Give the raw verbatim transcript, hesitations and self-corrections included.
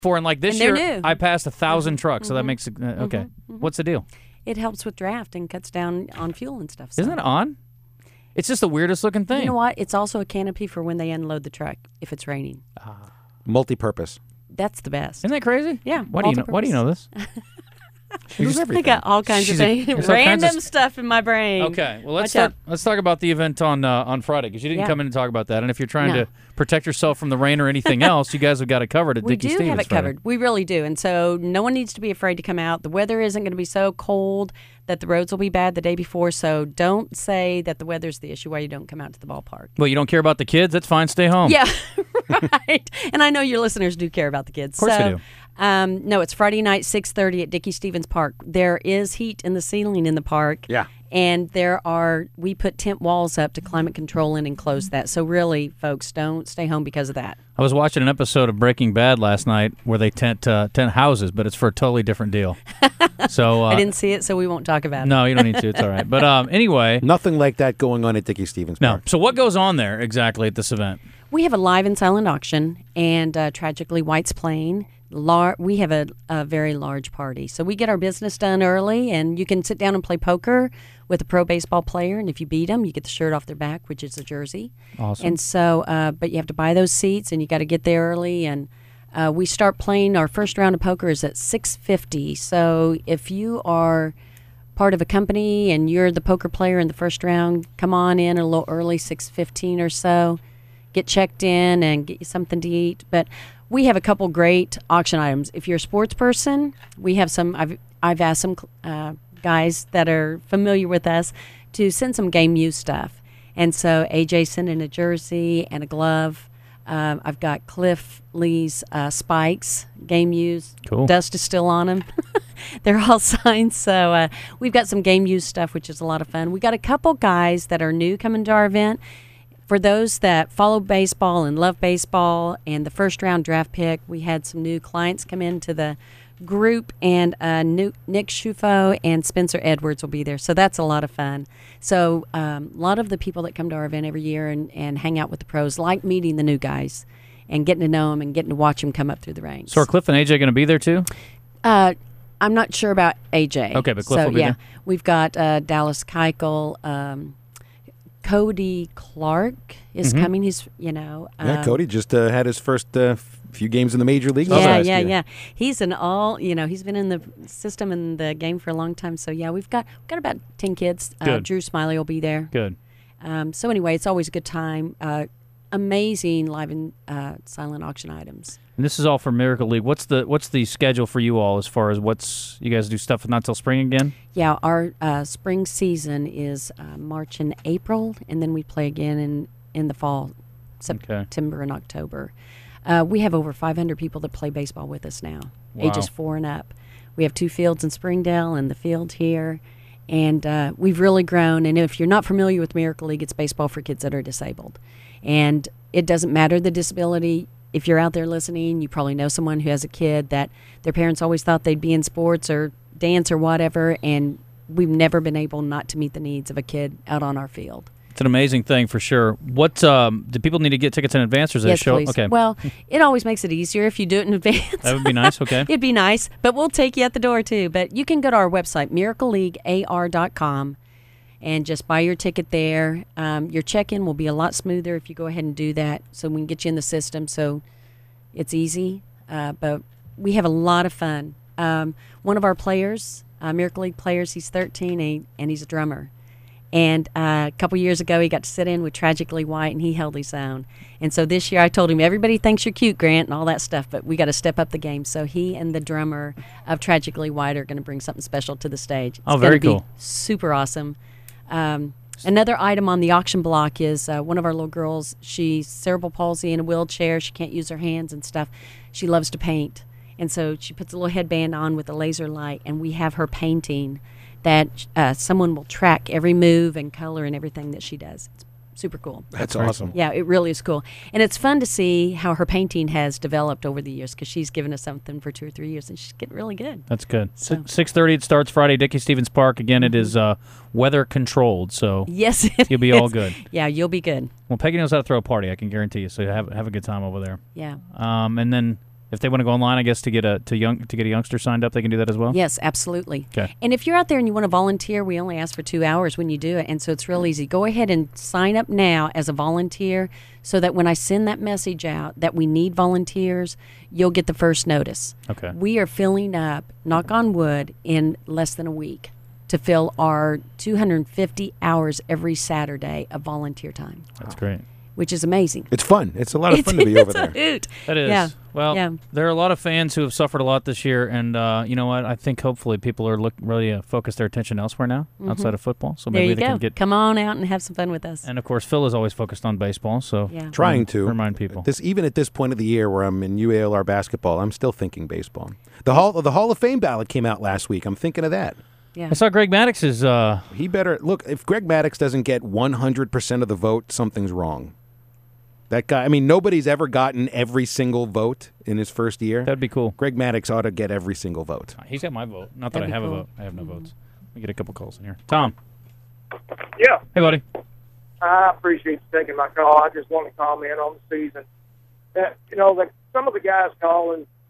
For and like this and year, new. I passed a thousand Mm-hmm. trucks, so that mm-hmm. makes it, uh, okay. Mm-hmm. What's the deal? It helps with draft and cuts down on fuel and stuff. So. Isn't that on? It's just the weirdest looking thing. You know what? It's also a canopy for when they unload the truck if it's raining. Ah. Multi-purpose. That's the best. Isn't that crazy? Yeah. Why do you know? Why do you know this? She knows I everything. got all kinds She's of a- things, there's all kinds random of- stuff in my brain. Okay, well let's Watch talk, out. let's talk about the event on uh, on Friday because you didn't Yeah. come in and talk about that. And if you're trying No. to protect yourself from the rain or anything else, you guys have got it covered at We Dickie do Stevens have it Friday. covered. We really do. And so no one needs to be afraid to come out. The weather isn't going to be so cold that the roads will be bad the day before. So don't say that the weather's the issue why you don't come out to the ballpark. Well, you don't care about the kids? That's fine. Stay home. Yeah, right. And I know your listeners do care about the kids. Of course so, they do. Um, no, it's Friday night, six thirty at Dickie Stevens Park. There is heat in the ceiling in the park. Yeah. And there are, we put tent walls up to climate control and enclose that. So really, folks, don't stay home because of that. I was watching an episode of Breaking Bad last night where they tent uh, tent houses, but it's for a totally different deal. So uh, I didn't see it, so we won't talk about it. No, you don't need to. It's all right. But um, anyway, Nothing like that going on at Dickie Stevens no. Park. So what goes on there exactly at this event? We have a live and silent auction, and uh, Tragically White's playing. Lar- we have a, a very large party. So we get our business done early, and you can sit down and play poker with a pro baseball player, and if you beat them, you get the shirt off their back, which is a jersey. Awesome. And so, uh, but you have to buy those seats, and you got to get there early, and uh, we start playing, our first round of poker is at six fifty. So if you are part of a company and you're the poker player in the first round, come on in a little early, six fifteen or so. Get checked in and get you something to eat. But we have a couple great auction items. If you're a sports person, we have some. I've I've asked some uh, guys that are familiar with us to send some game used stuff, and so A J sent in a jersey and a glove. Um, I've got Cliff Lee's uh, spikes, game used. Cool. Dust is still on them. They're all signed. So uh, we've got some game used stuff, which is a lot of fun. We got a couple guys that are new coming to our event. For those that follow baseball and love baseball and the first round draft pick, we had some new clients come into the group, and uh, new, Nick Schufo and Spencer Edwards will be there. So that's a lot of fun. So um, a lot of the people that come to our event every year and, and hang out with the pros like meeting the new guys and getting to know them and getting to watch them come up through the ranks. So are Cliff and A J going to be there too? Uh, I'm not sure about A J. Okay, but Cliff so, will be yeah, there? We've got uh, Dallas Keuchel, um Cody Clark is Mhm. coming. He's, you know. Yeah, um, Cody just uh, had his first uh, few games in the major leagues. Yeah, last yeah, year. yeah. He's an all, you know, he's been in the system and the game for a long time. So, yeah, we've got we've got about ten kids. Uh, Good. Drew Smiley will be there. Good. Um, so, anyway, it's always a good time. Uh, amazing live and uh, silent auction items. And this is all for Miracle League. What's the what's the schedule for you all as far as what's you guys do stuff not till spring again? Yeah, our uh, spring season is uh, March and April, and then we play again in, in the fall, September and October. Uh, we have over five hundred people that play baseball with us now, Wow. ages four and up. We have two fields in Springdale and the field here, and uh, we've really grown. And if you're not familiar with Miracle League, it's baseball for kids that are disabled. And it doesn't matter the disability. If you're out there listening, you probably know someone who has a kid that their parents always thought they'd be in sports or dance or whatever, and we've never been able not to meet the needs of a kid out on our field. It's an amazing thing for sure. What um, do people need to get tickets in advance, or is it Yes, a show? please. Okay, Well, it always makes it easier if you do it in advance. that would be nice. Okay, It'd be nice, but we'll take you at the door too. But you can go to our website, miracle league a r dot com, and just buy your ticket there. Um, your check-in will be a lot smoother if you go ahead and do that, so we can get you in the system. So it's easy, uh, but we have a lot of fun. Um, one of our players, uh, Miracle League players, he's thirteen, and, he, and he's a drummer. And uh, a couple years ago, he got to sit in with Tragically White, and he held his own. And so this year, I told him, everybody thinks you're cute, Grant, and all that stuff, but we got to step up the game. So he and the drummer of Tragically White are going to bring something special to the stage. It's Oh, very gonna be cool. Super awesome. Um, another item on the auction block is uh, one of our little girls. She's cerebral palsy in a wheelchair. She can't use her hands and stuff. She loves to paint. And so she puts a little headband on with a laser light, and we have her painting that uh, someone will track every move and color and everything that she does. It's super cool. That's very awesome. Yeah, it really is cool. And it's fun to see how her painting has developed over the years, because she's given us something for two or three years, and she's getting really good. that's good. So- Six thirty. It starts Friday, Dickie Stevens Park. Again, it is uh, weather controlled, so Yes, it you'll be is. all good. Yeah, you'll be good. Well, Peggy knows how to throw a party. I can guarantee you. So have have a good time over there. Yeah. Um, and then If they want to go online, I guess to get a to young to get a youngster signed up, they can do that as well. Yes, absolutely. Okay. And if you're out there and you want to volunteer, we only ask for two hours when you do it, and so it's real easy. Go ahead and sign up now as a volunteer, so that when I send that message out that we need volunteers, you'll get the first notice. Okay. We are filling up, knock on wood, in less than a week to fill our two hundred fifty hours every Saturday of volunteer time, That's great. which is amazing. It's fun. It's a lot of fun to be It's over a there. hoot. That is. Yeah. Well, Yeah. there are a lot of fans who have suffered a lot this year, and uh, you know what? I think hopefully people are look really uh, focus their attention elsewhere now, outside of football. So Mm-hmm. There maybe you they go. can get. Come on out and have some fun with us. And of course, Phil is always focused on baseball, so Yeah. Trying um, to remind people. This even at this point of the year where I'm in U A L R basketball, I'm still thinking baseball. The Hall the Hall of Fame ballot came out last week. I'm thinking of that. Yeah. I saw Greg Maddox's. Uh, He better look. If Greg Maddox doesn't get one hundred percent of the vote, something's wrong. That guy. I mean, nobody's ever gotten every single vote in his first year. that'd be cool. Greg Maddox ought to get every single vote. He's got my vote. Not that That'd I be have cool. a vote. I have no votes. Let me get a couple calls in here. Tom. Yeah, Hey, buddy. I appreciate you taking my call. I just want to comment on the season. That you know, the, some of the guys calling